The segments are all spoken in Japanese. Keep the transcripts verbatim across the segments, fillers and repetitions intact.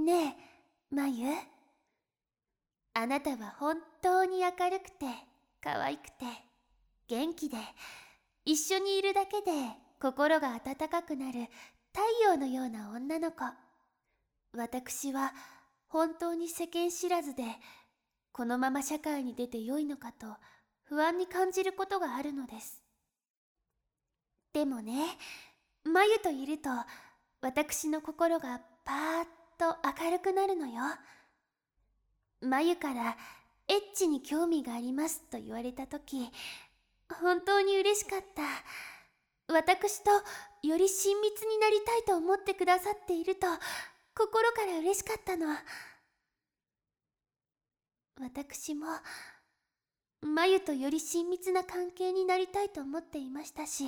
ねえ、まゆ。あなたは本当に明るくて、可愛くて、元気で、一緒にいるだけで心が温かくなる太陽のような女の子。私は本当に世間知らずで、このまま社会に出てよいのかと不安に感じることがあるのです。でもね、まゆといると、私の心がパーッと明るくなるのよ。まゆからエッチに興味がありますと言われたとき、本当に嬉しかった。私とより親密になりたいと思ってくださっていると、心から嬉しかったの。私も、まゆとより親密な関係になりたいと思っていましたし、エッ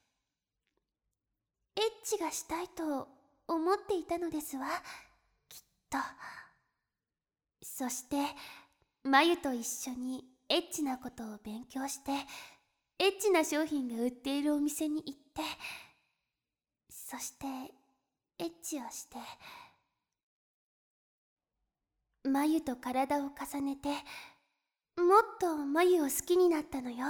チがしたいと思っていたのですわ、きっと。そして、まゆと一緒にエッチなことを勉強して、エッチな商品が売っているお店に行って、そしてエッチをして、まゆと体を重ねて、もっとまゆを好きになったのよ。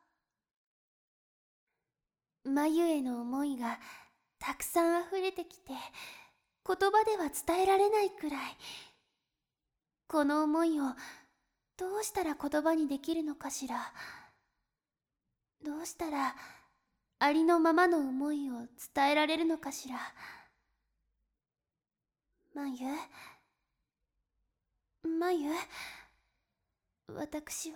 まゆへの思いがたくさん溢れてきて、言葉では伝えられないくらい。この思いをどうしたら言葉にできるのかしら。どうしたらありのままの思いを伝えられるのかしら。まゆ、まゆ、私は、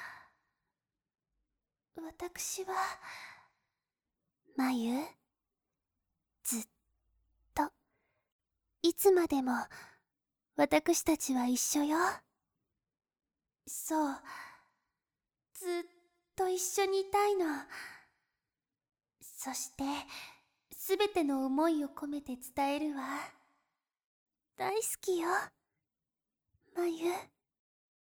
私は、まゆ、ずっと、いつまでも、私たちは一緒よ。そう、ずっと一緒にいたいの。そして、すべての思いを込めて伝えるわ。大好きよ、まゆ。